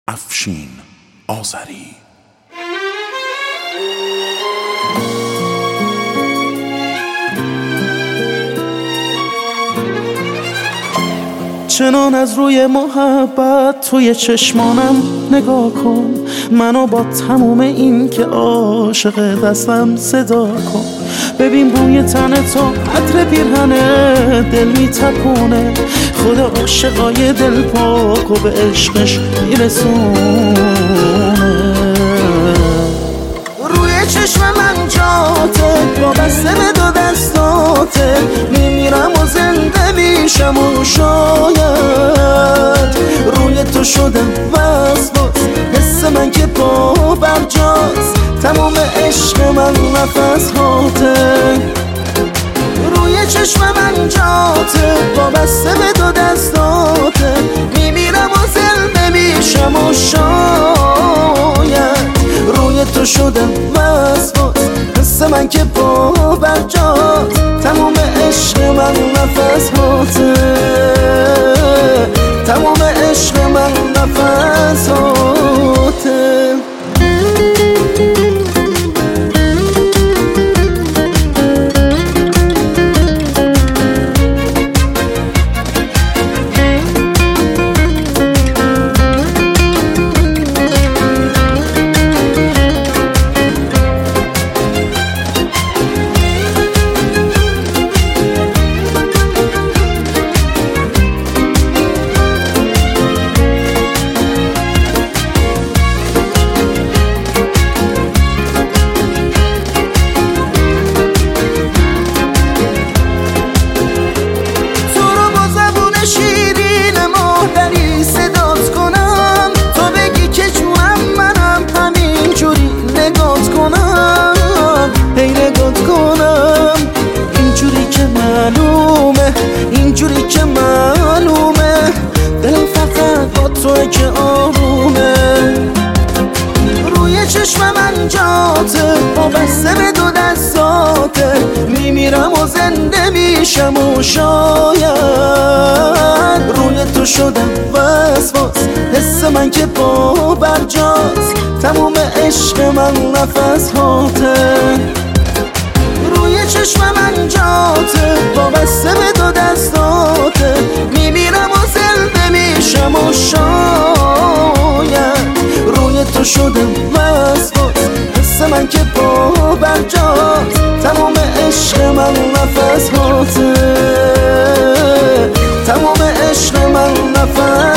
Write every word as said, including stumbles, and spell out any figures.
افشین آذری. چنان از روی محبت توی چشمانم نگاه کن، منو با تموم این که عاشق دستم صدا کن. ببین بوی تن تو عطر پیرهنه دل میتپونه، خدا عاشقای دل پاک و به عشقش میرسونه. روی چشم من جاته وابسته به دو دستاته، میمیرم و زنده میشم و شاید روی تو شدم وز باز، حس من که پا برجاست، تمام عشق من نفس هاته. روی چشم من جاته وابسته به دو دستاته، میمیرم و زنده میشم و شاید روی تو شدم وز باز، حس من که پا برجاست، تمام عشق من نفس هاته، تمام عشق من نفس هاته. اینجوری که معلومه دلم فقط با توی که آرومه. روی چشم من جاته وابسته به دو دستاته، میمیرم و زنده میشم و شاید روی تو شدم وسواس، حس من که پا برجاست، تموم عشق من نفس هاته. روی چشم من جاته وابسته به دو دستاته، میمیرم و زنده میشم و شاید روی تو شدم وسواس، حس من که پا برجاست، تمام عشق من نفس هاته، تمام عشق من نفس